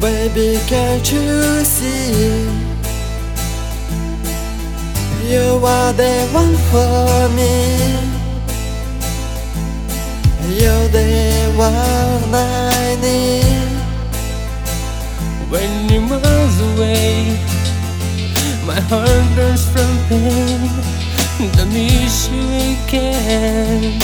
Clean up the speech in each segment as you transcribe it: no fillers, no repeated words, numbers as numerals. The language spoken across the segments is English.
Baby, can't you see? You are the one for me. You're the one I need. When you're miles away, my heart burns from pain. Don't miss you again.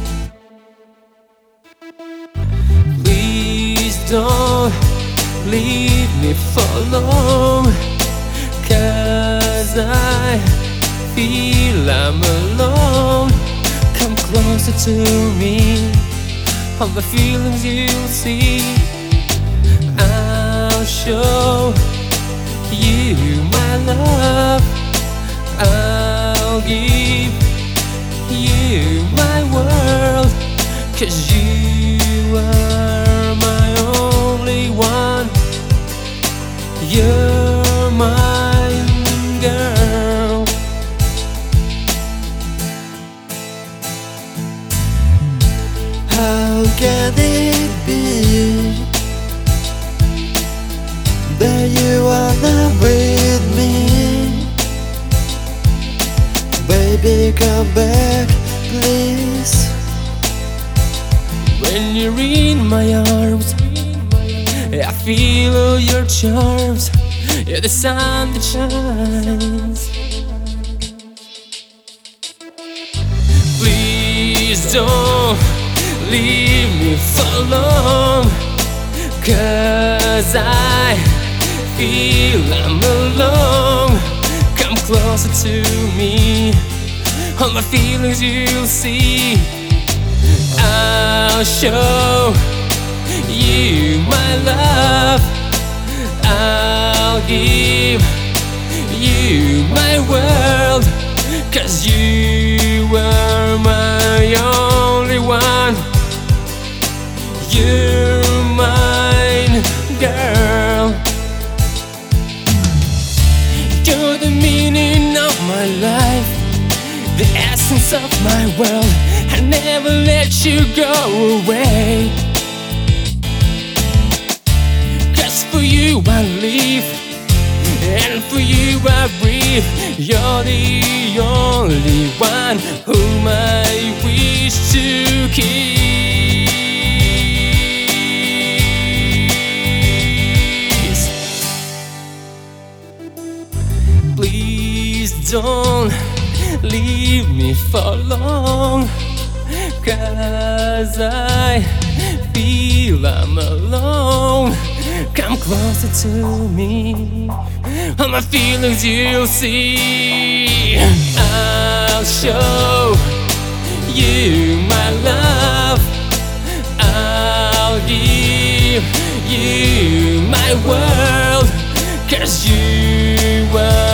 Please don't leave me for long, 'cause I feel I'm alone. Come closer to me, all the feelings you'll see. I'll show you my love. I'll give you my world, 'cause you are my only one. You're my girl. How can it be that you are not with me? Baby, come back, please. When you're in my arms, I feel all your charms. You're the sun that shines. Please don't leave me for long, 'cause I feel I'm alone. Come closer to me, all my feelings you'll see. I'll show you my love. I'll give you my world, 'cause you are my only one. You're mine, girl. You're the meaning of my life, the essence of my world. I'll never let you go away, 'cause for you I live, and for you I breathe. You're the only one whom I wish to keep. Please don't leave me for long, 'cause I feel I'm alone. Come closer to me, all my feelings you'll see. I'll show you my love. I'll give you my world, 'cause you are